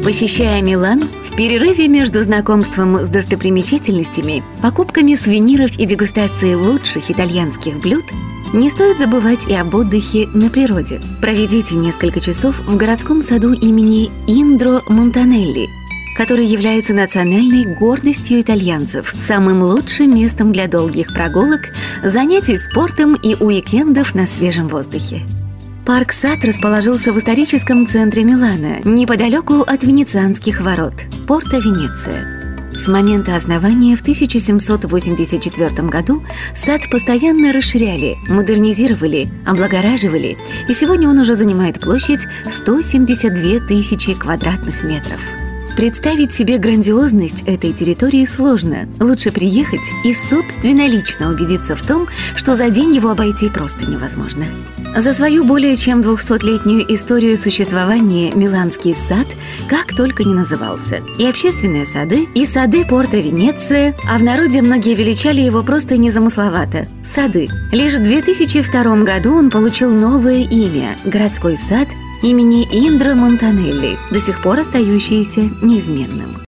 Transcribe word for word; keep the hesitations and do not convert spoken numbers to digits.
Посещая Милан, в перерыве между знакомством с достопримечательностями, покупками сувениров и дегустацией лучших итальянских блюд, не стоит забывать и об отдыхе на природе. Проведите несколько часов в городском саду имени Индро Монтанелли, который является национальной гордостью итальянцев, самым лучшим местом для долгих прогулок, занятий спортом и уикендов на свежем воздухе. Парк-сад расположился в историческом центре Милана, неподалеку от Венецианских ворот, порта Венеция. С момента основания в тысяча семьсот восемьдесят четвёртом году сад постоянно расширяли, модернизировали, облагораживали, и сегодня он уже занимает площадь сто семьдесят две тысячи квадратных метров. Представить себе грандиозность этой территории сложно. Лучше приехать и собственнолично убедиться в том, что за день его обойти просто невозможно. За свою более чем двухсотлетнюю историю существования Миланский сад как только не назывался. И общественные сады, и сады порта Венеция, а в народе многие величали его просто незамысловато – сады. Лишь в две тысячи втором году он получил новое имя – городской сад имени Индро Монтанелли, до сих пор остающееся неизменным.